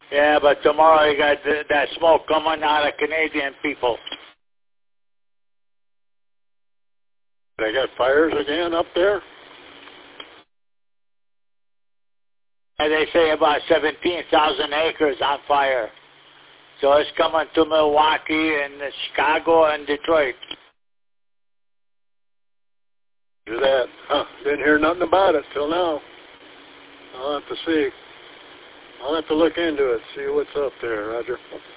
Yeah, but tomorrow you got that smoke coming out of Canadian people. They got fires again up there? And they say about 17,000 acres on fire. So it's coming to Milwaukee and Chicago and Detroit. Do that. Didn't hear nothing about it till now. I'll have to see. I'll have to look into it, see what's up there, Roger.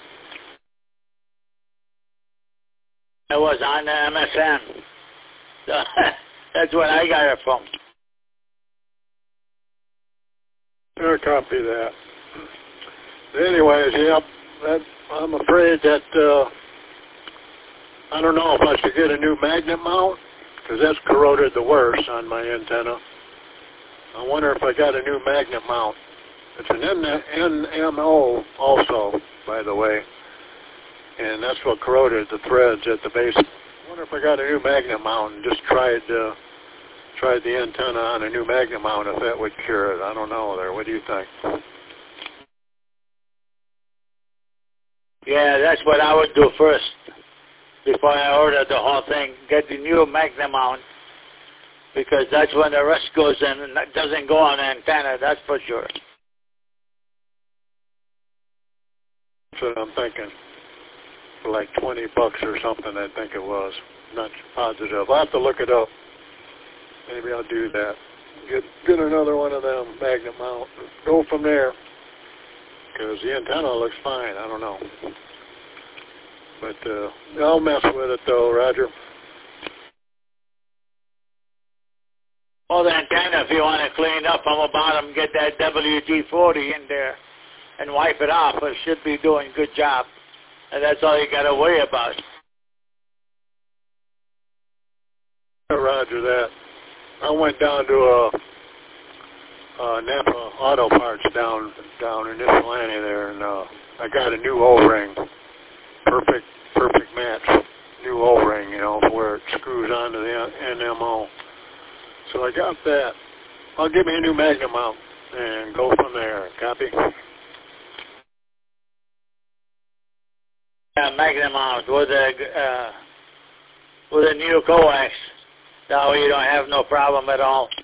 It was on the MSN. So that's what I got it from. I'll copy that. Anyways, yep, I'm afraid that, I don't know if I should get a new magnet mount, because that's corroded the worst on my antenna. I wonder if I got a new magnet mount. It's an NMO also, by the way, and that's what corroded the threads at the base. I wonder if I got a new magnet mount and just tried the antenna on a new magnet mount, if that would cure it. I don't know there. What do you think? Yeah, that's what I would do first before I order the whole thing. Get the new magnet mount, because that's when the rest goes in and that doesn't go on the antenna, that's for sure. That's what I'm thinking. For like $20 or something, I think it was. Not positive. I'll have to look it up. Maybe I'll do that. Get another one of them magnet mount. Go from there. Because the antenna looks fine. I don't know. But I'll mess with it though, Roger. Well, the antenna, if you want to clean up from the bottom, get that WD-40 in there and wipe it off. It should be doing a good job. And that's all you got to worry about. Roger that. I went down to Napa Auto Parts down in Ypsilanti there, and I got a new O-ring. Perfect match. New O-ring, you know, where it screws onto the NMO. So I got that. I'll give me a new magnet mount and go from there. Copy? Magnet mount with a new coax. That way you don't have no problem at all.